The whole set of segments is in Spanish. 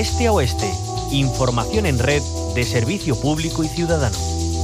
este a oeste. Información en red de servicio público y ciudadano.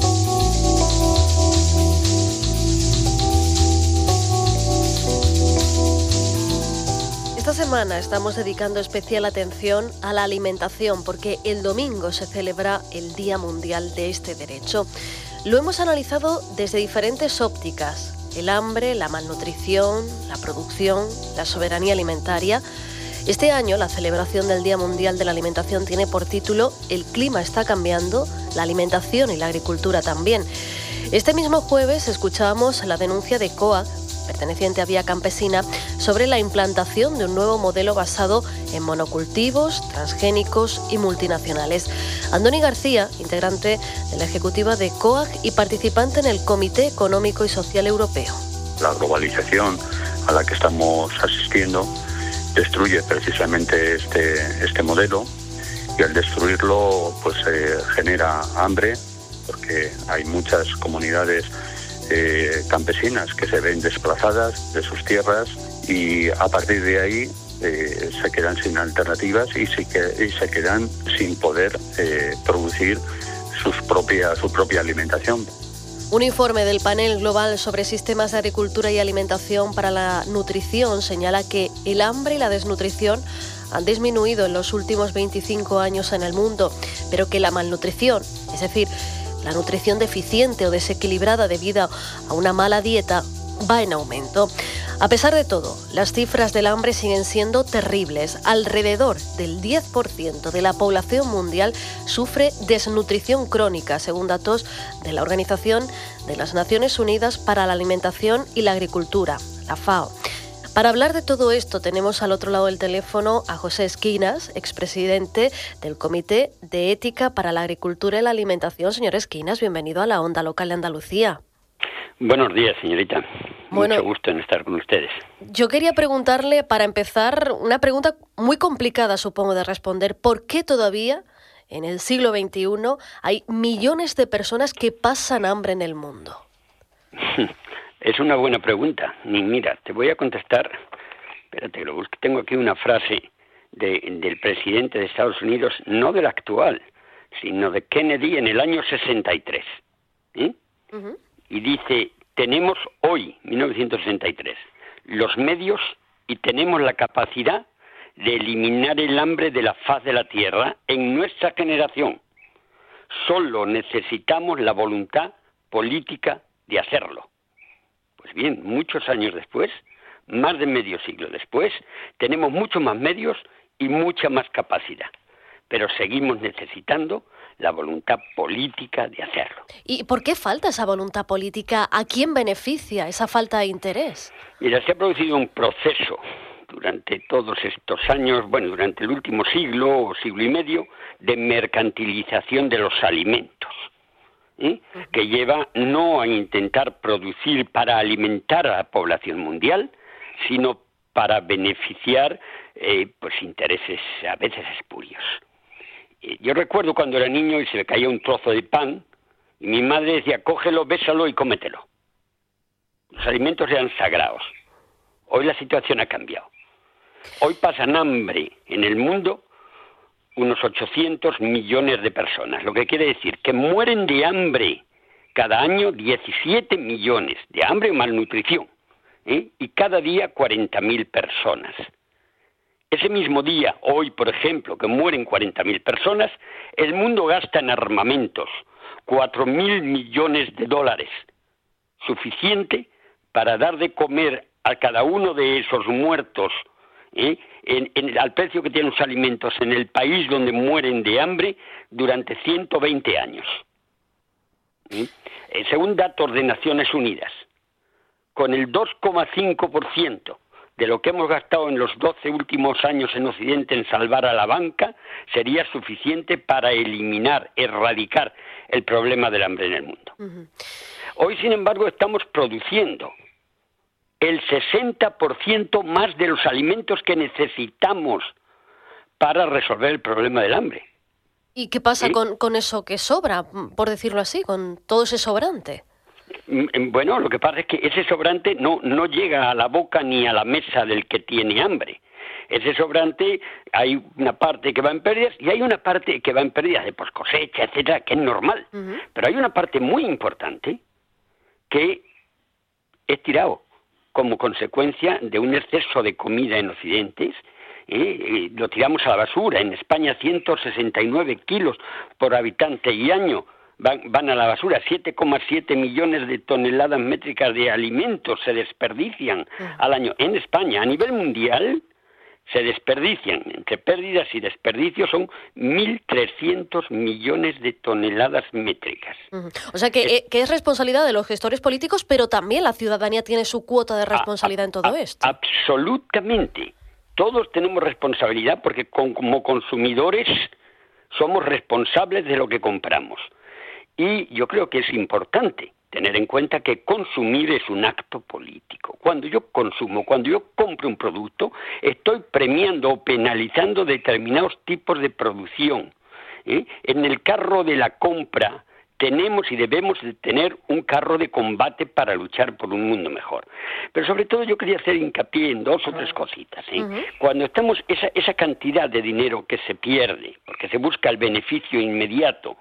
Esta semana estamos dedicando especial atención a la alimentación porque el domingo se celebra el Día Mundial de este derecho. Lo hemos analizado desde diferentes ópticas: el hambre, la malnutrición, la producción, la soberanía alimentaria. Este año la celebración del Día Mundial de la Alimentación tiene por título El clima está cambiando, la alimentación y la agricultura también. Este mismo jueves escuchábamos la denuncia de COAG, perteneciente a Vía Campesina, sobre la implantación de un nuevo modelo basado en monocultivos, transgénicos y multinacionales. Andoni García, integrante de la ejecutiva de COAG y participante en el Comité Económico y Social Europeo. La globalización a la que estamos asistiendo destruye precisamente este modelo, y al destruirlo pues genera hambre, porque hay muchas comunidades campesinas que se ven desplazadas de sus tierras, y a partir de ahí se quedan sin alternativas y se quedan sin poder producir su propia alimentación. Un informe del Panel Global sobre Sistemas de Agricultura y Alimentación para la Nutrición señala que el hambre y la desnutrición han disminuido en los últimos 25 años en el mundo, pero que la malnutrición, es decir, la nutrición deficiente o desequilibrada debido a una mala dieta, va en aumento. A pesar de todo, las cifras del hambre siguen siendo terribles. Alrededor del 10% de la población mundial sufre desnutrición crónica, según datos de la Organización de las Naciones Unidas para la Alimentación y la Agricultura, la FAO. Para hablar de todo esto tenemos al otro lado del teléfono a José Esquinas, expresidente del Comité de Ética para la Agricultura y la Alimentación. Señor Esquinas, bienvenido a la Onda Local de Andalucía. Buenos días, señorita. Bueno, mucho gusto en estar con ustedes. Yo quería preguntarle, para empezar, una pregunta muy complicada, supongo, de responder. ¿Por qué todavía, en el siglo XXI, hay millones de personas que pasan hambre en el mundo? Es una buena pregunta. Mira, te voy a contestar. Espérate, lo busco. Tengo aquí una frase del presidente de Estados Unidos, no del actual, sino de Kennedy en el año 63. Uh-huh. Y dice: tenemos hoy, 1963, los medios y tenemos la capacidad de eliminar el hambre de la faz de la tierra en nuestra generación. Solo necesitamos la voluntad política de hacerlo. Pues bien, muchos años después, más de medio siglo después, tenemos muchos más medios y mucha más capacidad, pero seguimos necesitando la voluntad política de hacerlo. ¿Y por qué falta esa voluntad política? ¿A quién beneficia esa falta de interés? Mira, se ha producido un proceso durante todos estos años, durante el último siglo o siglo y medio, de mercantilización de los alimentos, que lleva no a intentar producir para alimentar a la población mundial, sino para beneficiar intereses a veces espurios. Yo recuerdo cuando era niño y se me caía un trozo de pan, y mi madre decía: cógelo, bésalo y cómetelo. Los alimentos eran sagrados. Hoy la situación ha cambiado. Hoy pasan hambre en el mundo unos 800 millones de personas, lo que quiere decir que mueren de hambre cada año 17 millones, de hambre o malnutrición, y cada día 40.000 personas. Ese mismo día, hoy, por ejemplo, que mueren 40.000 personas, el mundo gasta en armamentos 4.000 millones de dólares, suficiente para dar de comer a cada uno de esos muertos, al precio que tienen los alimentos en el país donde mueren de hambre durante 120 años. Según datos de Naciones Unidas, con el 2,5% de lo que hemos gastado en los 12 últimos años en Occidente en salvar a la banca, sería suficiente para erradicar el problema del hambre en el mundo. Uh-huh. Hoy, sin embargo, estamos produciendo el 60% más de los alimentos que necesitamos para resolver el problema del hambre. ¿Y qué pasa con eso que sobra, por decirlo así, con todo ese sobrante? Bueno, lo que pasa es que ese sobrante no llega a la boca ni a la mesa del que tiene hambre. Ese sobrante hay una parte que va en pérdidas y hay una parte que va en pérdidas de poscosecha, etcétera, que es normal. Pero hay una parte muy importante que es tirado como consecuencia de un exceso de comida en Occidente. Lo tiramos a la basura. En España 169 kilos por habitante y año van a la basura. 7,7 millones de toneladas métricas de alimentos se desperdician al año en España. A nivel mundial se desperdician, entre pérdidas y desperdicios, son 1.300 millones de toneladas métricas. O sea que es responsabilidad de los gestores políticos, pero también la ciudadanía tiene su cuota de responsabilidad en todo esto. Absolutamente. Todos tenemos responsabilidad porque como consumidores somos responsables de lo que compramos. Y yo creo que es importante tener en cuenta que consumir es un acto político. Cuando yo consumo, cuando yo compro un producto, estoy premiando o penalizando determinados tipos de producción. En el carro de la compra tenemos y debemos de tener un carro de combate para luchar por un mundo mejor. Pero sobre todo yo quería hacer hincapié en 2 o 3 cositas. Cuando estamos, esa cantidad de dinero que se pierde, porque se busca el beneficio inmediato,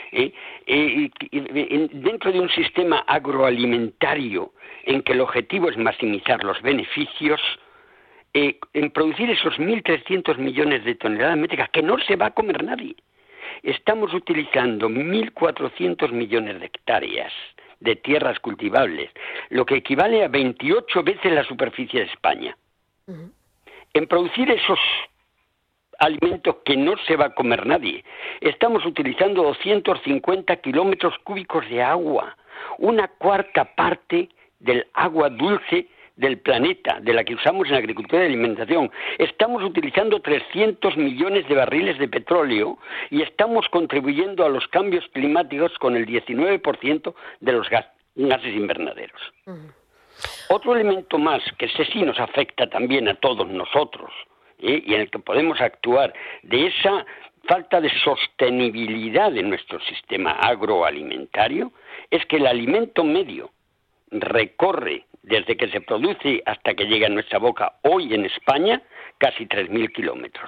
dentro de un sistema agroalimentario en que el objetivo es maximizar los beneficios, en producir esos 1.300 millones de toneladas métricas que no se va a comer nadie. Estamos utilizando 1.400 millones de hectáreas de tierras cultivables, lo que equivale a 28 veces la superficie de España. En producir esos alimentos que no se va a comer nadie, estamos utilizando 250 kilómetros cúbicos de agua, 1/4 parte del agua dulce del planeta, de la que usamos en agricultura y alimentación. Estamos utilizando 300 millones de barriles de petróleo y estamos contribuyendo a los cambios climáticos con el 19% de los gases invernaderos. Otro elemento más que sí nos afecta también a todos nosotros, y en el que podemos actuar, de esa falta de sostenibilidad de nuestro sistema agroalimentario, es que el alimento medio recorre desde que se produce hasta que llega a nuestra boca, hoy en España, casi 3.000 kilómetros.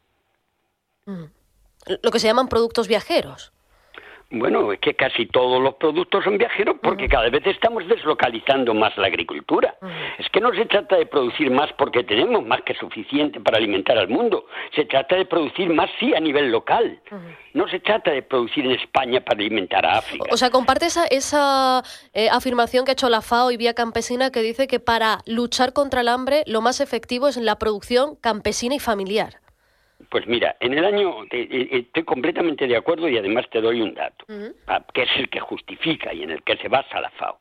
Lo que se llaman productos viajeros. Bueno, es que casi todos los productos son viajeros porque cada vez estamos deslocalizando más la agricultura. Es que no se trata de producir más porque tenemos más que suficiente para alimentar al mundo. Se trata de producir más, sí, a nivel local. No se trata de producir en España para alimentar a África. O sea, comparte esa afirmación que ha hecho la FAO y Vía Campesina, que dice que para luchar contra el hambre lo más efectivo es la producción campesina y familiar. Pues mira, en el año estoy completamente de acuerdo y además te doy un dato, que es el que justifica y en el que se basa la FAO.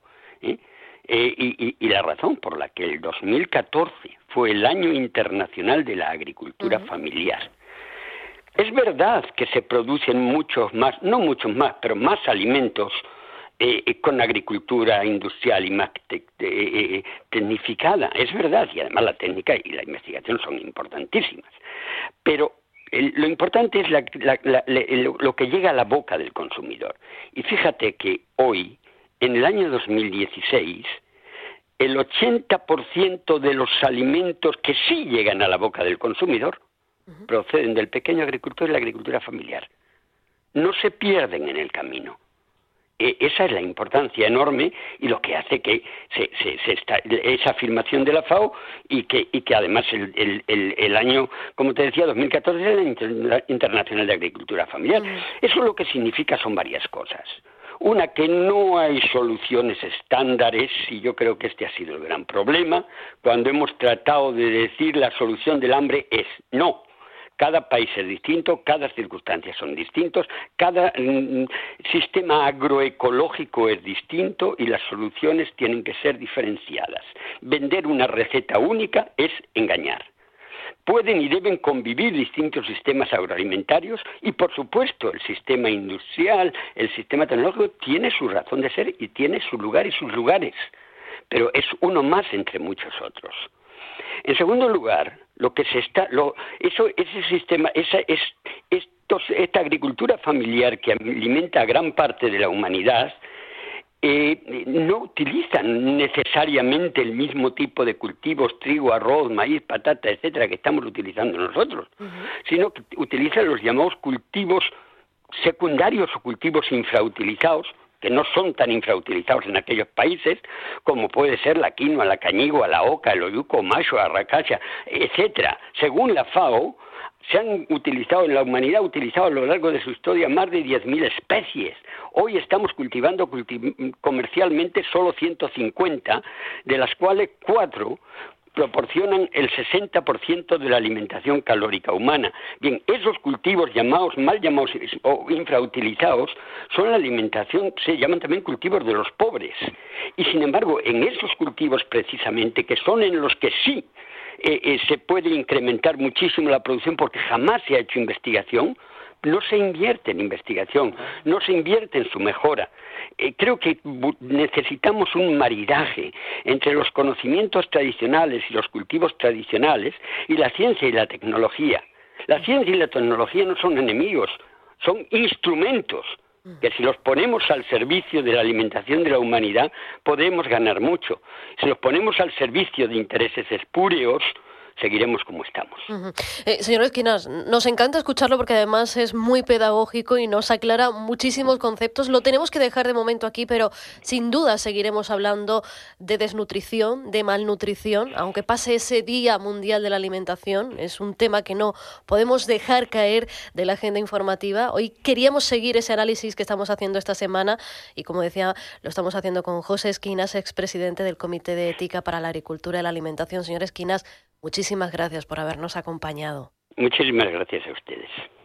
Y la razón por la que el 2014 fue el Año Internacional de la Agricultura Familiar. Es verdad que se producen muchos más, no muchos más, pero más alimentos con agricultura industrial y más tecnificada. Es verdad, y además la técnica y la investigación son importantísimas. Pero lo importante es lo que llega a la boca del consumidor. Y fíjate que hoy, en el año 2016, el 80% de los alimentos que sí llegan a la boca del consumidor proceden del pequeño agricultor y la agricultura familiar. No se pierden en el camino. Esa es la importancia enorme y lo que hace que esa afirmación de la FAO y que además el año, como te decía, 2014 es el Año Internacional de Agricultura Familiar. Eso lo que significa son varias cosas. Una, que no hay soluciones estándares, y yo creo que este ha sido el gran problema, cuando hemos tratado de decir la solución del hambre es no. Cada país es distinto, cada circunstancia son distintos, cada sistema agroecológico es distinto y las soluciones tienen que ser diferenciadas. Vender una receta única es engañar. Pueden y deben convivir distintos sistemas agroalimentarios y, por supuesto, el sistema industrial, el sistema tecnológico tiene su razón de ser y tiene su lugar y sus lugares, pero es uno más entre muchos otros. En segundo lugar, esta agricultura familiar que alimenta a gran parte de la humanidad no utilizan necesariamente el mismo tipo de cultivos, trigo, arroz, maíz, patata, etcétera, que estamos utilizando nosotros, sino que utilizan los llamados cultivos secundarios o cultivos infrautilizados, que no son tan infrautilizados en aquellos países, como puede ser la quinoa, la cañigua, la oca, el oyuco, macho, arracacha, etcétera. Según la FAO, se han utilizado, en la humanidad ha utilizado a lo largo de su historia más de 10.000 especies. Hoy estamos cultivando comercialmente solo 150, de las cuales 4 proporcionan el 60% de la alimentación calórica humana. Bien, esos cultivos mal llamados o infrautilizados son la alimentación, se llaman también cultivos de los pobres. Y sin embargo, en esos cultivos precisamente, que son en los que sí se puede incrementar muchísimo la producción porque jamás se ha hecho investigación, no se invierte en investigación, no se invierte en su mejora. Creo que necesitamos un maridaje entre los conocimientos tradicionales y los cultivos tradicionales y la ciencia y la tecnología. La ciencia y la tecnología no son enemigos, son instrumentos que si los ponemos al servicio de la alimentación de la humanidad podemos ganar mucho. Si los ponemos al servicio de intereses espúreos, seguiremos como estamos. Señor Esquinas, nos encanta escucharlo porque además es muy pedagógico y nos aclara muchísimos conceptos. Lo tenemos que dejar de momento aquí, pero sin duda seguiremos hablando de desnutrición, de malnutrición, aunque pase ese Día Mundial de la Alimentación. Es un tema que no podemos dejar caer de la agenda informativa. Hoy queríamos seguir ese análisis que estamos haciendo esta semana y, como decía, lo estamos haciendo con José Esquinas, expresidente del Comité de Ética para la Agricultura y la Alimentación. Señor Esquinas, muchísimas gracias por habernos acompañado. Muchísimas gracias a ustedes.